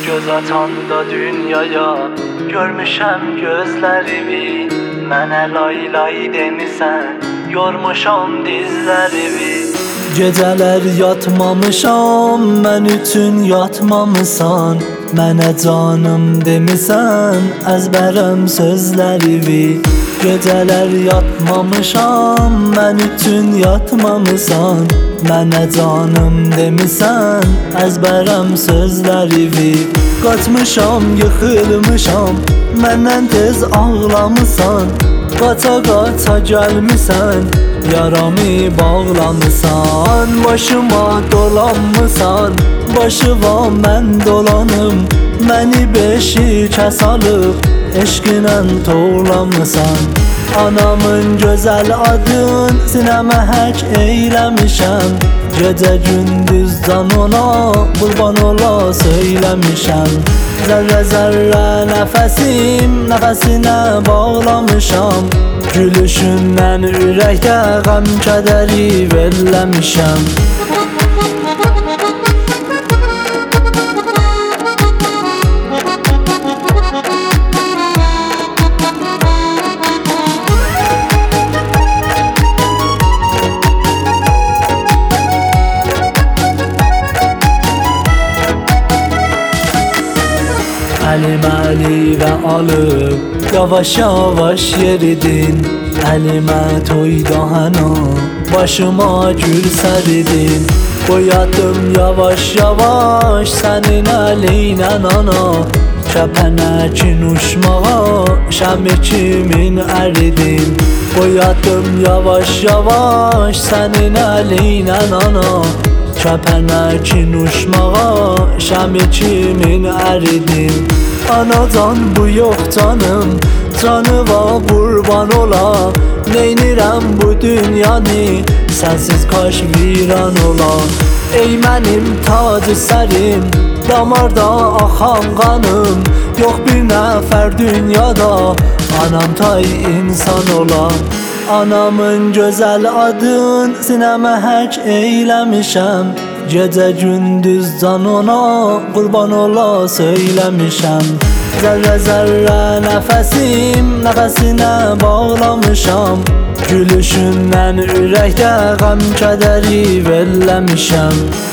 göz atanda dünyaya, görmüşəm gözlərimi. Mənə lay lay demisən, yormuşam dizlərimi. Gecələr yatmamışam, mən üçün yatmamısan. Mənə canım demisən, əzbərəm sözlərimi. Gecələr yatmamışam, mən üçün yatmamısan. Mənə canım demisən, əzbərəm sözlərimi. Qaçmışam, yıxılmışam, məndən tez ağlamısan. Qaça qaça gəlmisən, yaramı bağlamısan. Başıma dolanmısan, başıva mən dolanım. Məni beşikə salıb, eşqinə toğlamısan. Anamın gözəl adın sinəmə hək eyləmişəm. Gecə gündüz can ona, qurban ola söyləmişəm. Zərrə zərrə nəfəsim, nəfəsinə bağlamışam. Gülüşündən ürəkdə qəm kədəri verləmişəm. Əlimə əlivə alıb, yavaş yavaş yeridin. Əlimə toyda həna, başıma gül səridin. Boyadım yavaş yavaş sənin əlinə ana. Kəpənəkin uçmağa, şəmi kimin əridin. Boyadım yavaş yavaş sənin əlinə ana. Kəpənəkin uçmağa, şəmi kimin əridin. Anacan bu yox canım, canıva qurban ola. Neynirəm bu dünyanı, sənsiz kaş viran ola. Ey mənim tacı sərim, damarda axan qanım. Yox bir nəfər dünyada, anam tay insan ola. Anamın gözəl adın sinəmə hək eyləmişəm. Gecə gündüz can ona, qurban ola söyləmişəm. Zərrə zərrə nəfəsim, nəfəsinə bağlamışam. Gülüşündən ürəkdə qəm kədəri verləmişəm.